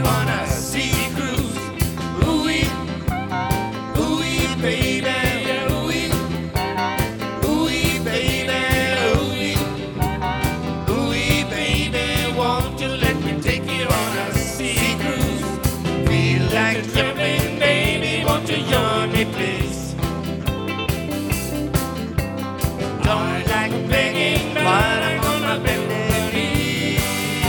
on a sea cruise. Ooh-wee, ooh-wee, baby. Ooh-wee, ooh-wee, baby. Ooh-wee, ooh-wee, baby. Won't you let me take you on a sea cruise? Feel like jumping, baby. Won't you join me, please? Don't like begging, but I'm gonna beg the knees.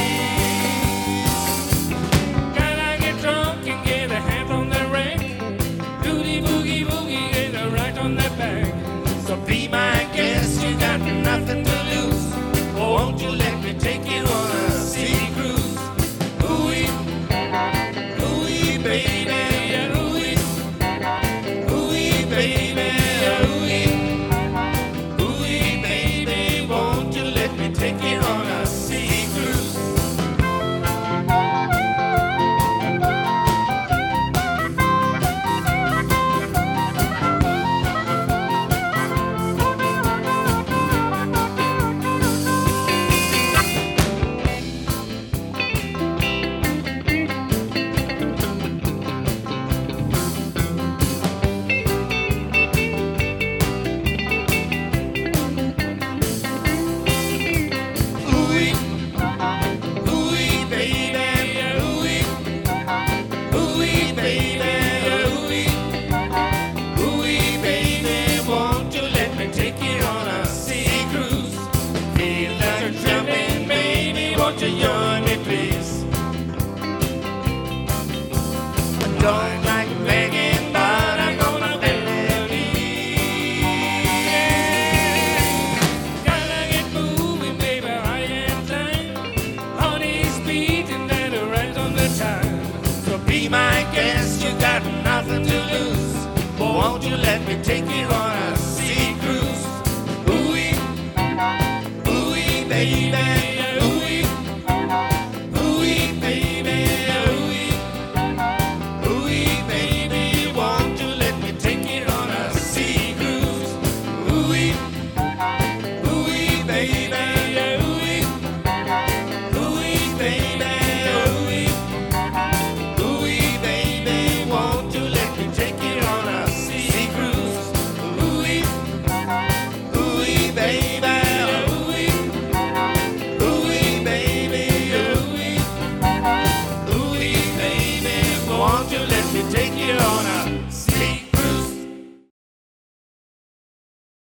Gotta get drunk and get a hand on the rack. Boogie, boogie, boogie, get a right on the back. So be my guest, you got nothing to lose. Oh, won't you let me take you on a sea cruise? Ooh-wee, ooh-wee, baby. Ooh-wee, ooh-wee, baby. Ooh-wee, ooh-wee, baby. Won't you let me take you on a sea cruise? Ooh-wee, ooh-wee, baby. Ooh-wee, ooh-wee, baby. Ooh-wee, ooh-wee, baby. Won't you let me take you on a sea cruise? Feel like jumping, baby. Won't you join me, please? I don't like begging, but I'm gonna beg the knees. Gotta get moving, baby, right in time. Honey's beating that right on the time. So be my guest, you got nothing to lose. But won't you let me take you on a sea cruise? Ooh-wee, ooh-wee, baby.